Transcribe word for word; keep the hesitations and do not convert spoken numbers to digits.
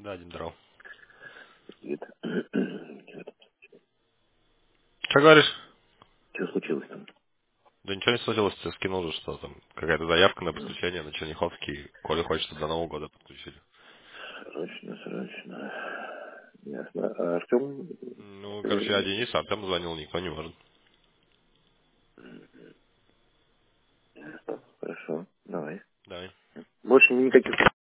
Да, Дим, здорово. Привет. Что говоришь? Что случилось там? Да ничего не случилось, тебе скинул же, что там какая-то заявка на подключение на Черняховский. Коля хочет, чтобы до Нового года подключили. Срочно, срочно. Ясно. А Артем? Ну, короче, я э, Денис, а Артем звонил, никто не может. Ясно. Хорошо. Давай. Давай. Больше никаких